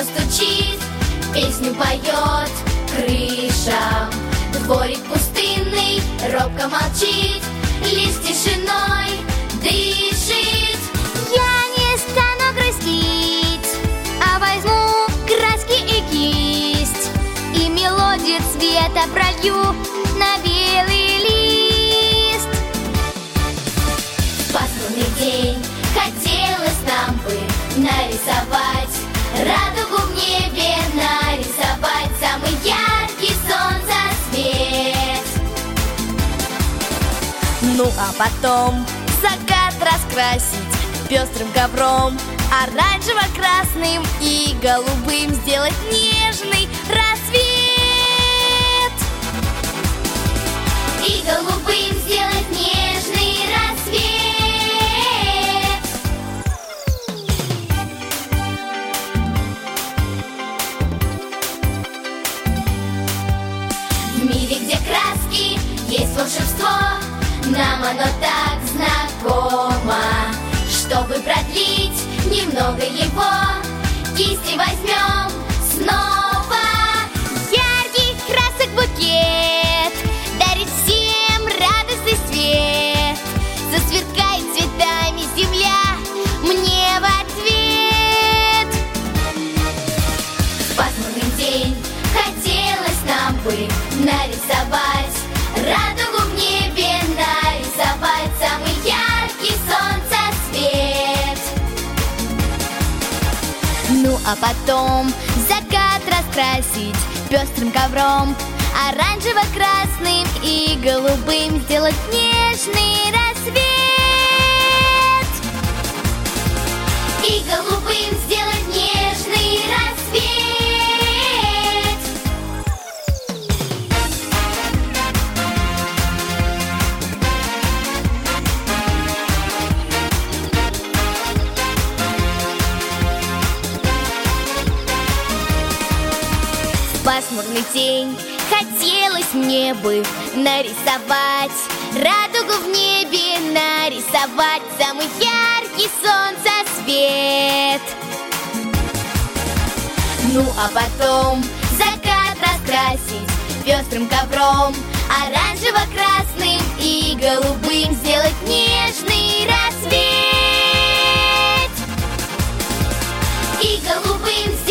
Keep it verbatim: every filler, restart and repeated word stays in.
сердце стучит, песню поет крыша. Дворик пустынный робко молчит, лишь тишиной дышит. Я не стану грустить, а возьму краски и кисть, и мелодию цвета пролью на белый лист. В пасмурный день хотелось нам бы нарисовать радугу в небе, нарисовать самый яркий солнцесвет. Ну а потом закат раскрасить пестрым ковром, оранжево-красным и голубым сделать нежный рассвет. И голубым сделать нежный рассвет. В мире, где краски, есть волшебство, нам оно так знакомо. Чтобы продлить немного его, кисти возьмем снова. Ярких красок букет дарит всем радостный свет. Засверкает цветами земля мне в ответ. В пасмурный день хотелось нам бы нарисовать радугу в небе, нарисовать самый яркий солнцесвет. Ну а потом закат раскрасить пестрым ковром, оранжево-красным и голубым сделать нежный рассвет. И голубым сделать нежный рассвет. В пасмурный день хотелось мне бы нарисовать радугу в небе, нарисовать самый яркий солнцесвет. Ну а потом закат раскрасить пестрым ковром, оранжево-красным и голубым сделать нежный рассвет. И голубым сделать